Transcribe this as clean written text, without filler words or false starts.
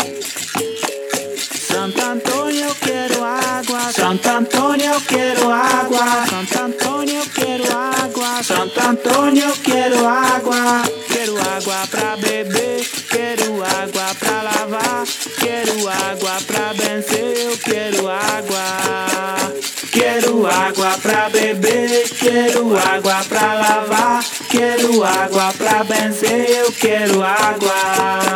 Santo Antônio, eu quero água. Santo Antônio, eu quero água. Santo Antônio, eu quero água. Santo Antônio, eu quero água. Quero água pra beber, quero água pra lavar, quero água pra benzer, eu quero água. Quero água pra beber, quero água pra lavar, quero água pra benzer, eu quero água.